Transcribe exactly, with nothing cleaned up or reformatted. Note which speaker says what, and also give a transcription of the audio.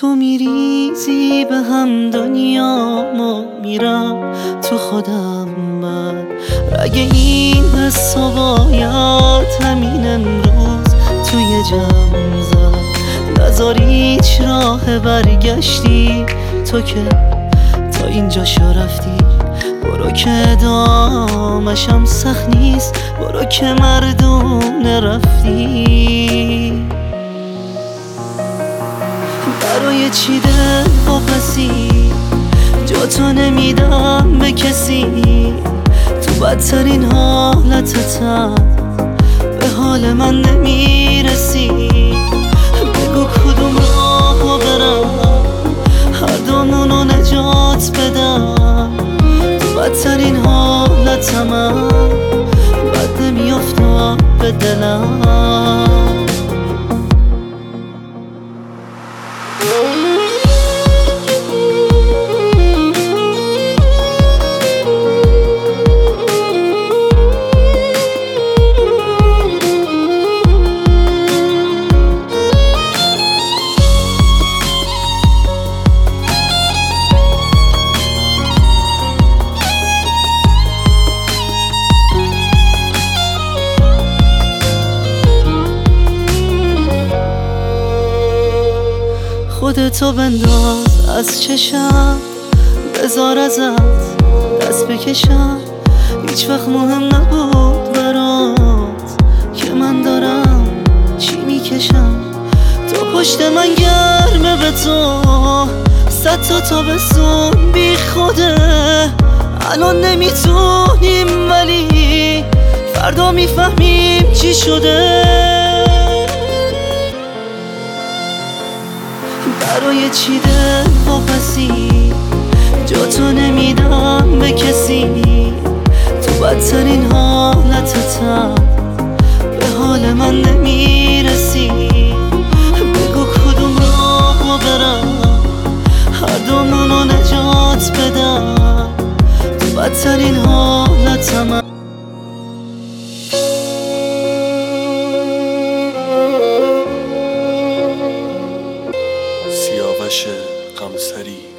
Speaker 1: تو میریزی به هم دنیامو میرم تو خودم من اگه این حسا باید همین امروز توی جمع زد نذار هیچ راه برگشتی تو که تا اینجا شو رفتی برو که دامشم سخت نیست برو که مردونه رفتی برای چی دل واپسی جا تو نمیدم به کسی تو بدترین حالتتم به حال من نمیرسی بگو کدوم راهو برم هر دومونو نجات بدم تو بدترین حالتم بد نمیافتم به دلم خودتو بنداز از چشم بذار ازت دست بکشم هیچ وقت مهم نبود برات که من دارم چی میکشم تو پشت من گرمه به تو صد تا تابستون بی خوده الان نمیتونیم ولی فردا میفهمیم چی شده برای چی دل واپسی جا تو نمیدم به کسی تو بدترین حالتتم به حال من نمیرسی بگو کدوم راهو برم هر دومونو نجات بدم تو بدترین حالتم
Speaker 2: سیاوش قمصری